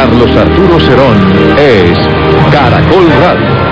Carlos Arturo Cerón es Caracol Radio.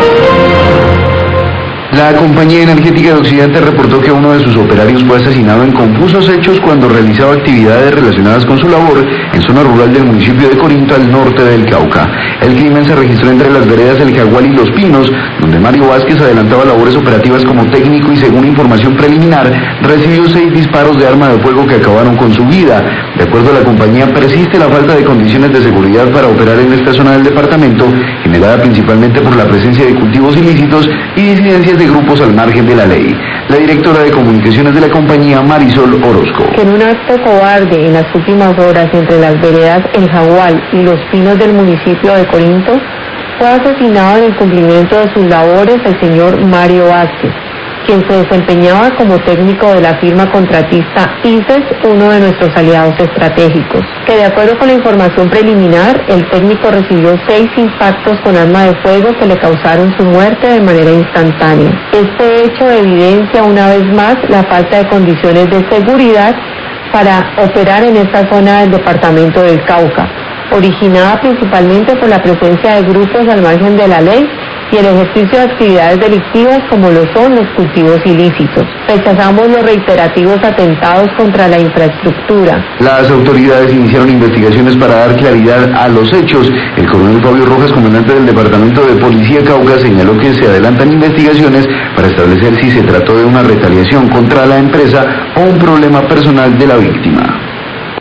La compañía energética de Occidente reportó que uno de sus operarios fue asesinado en confusos hechos cuando realizaba actividades relacionadas con su labor en zona rural del municipio de Corinto, al norte del Cauca. El crimen se registró entre las veredas El Jaguar y Los Pinos, donde Mario Vázquez adelantaba labores operativas como técnico y, según información preliminar, recibió 6 disparos de arma de fuego que acabaron con su vida. De acuerdo a la compañía, persiste la falta de condiciones de seguridad para operar en esta zona del departamento, generada principalmente por la presencia de cultivos ilícitos y disidencias de grupos al margen de la ley. La directora de comunicaciones de la compañía, Marisol Orozco. Que en un acto cobarde en las últimas horas entre las veredas El Jaguar y Los Pinos del municipio de Corinto, fue asesinado en el cumplimiento de sus labores el señor Mario Vázquez, quien se desempeñaba como técnico de la firma contratista ICES, uno de nuestros aliados estratégicos, que de acuerdo con la información preliminar, el técnico recibió 6 impactos con arma de fuego que le causaron su muerte de manera instantánea. Este hecho evidencia una vez más la falta de condiciones de seguridad para operar en esta zona del departamento del Cauca, originada principalmente por la presencia de grupos al margen de la ley y el ejercicio de actividades delictivas como lo son los cultivos ilícitos. Rechazamos los reiterativos atentados contra la infraestructura. Las autoridades iniciaron investigaciones para dar claridad a los hechos. El coronel Fabio Rojas, comandante del Departamento de Policía Cauca, señaló que se adelantan investigaciones para establecer si se trató de una retaliación contra la empresa o un problema personal de la víctima.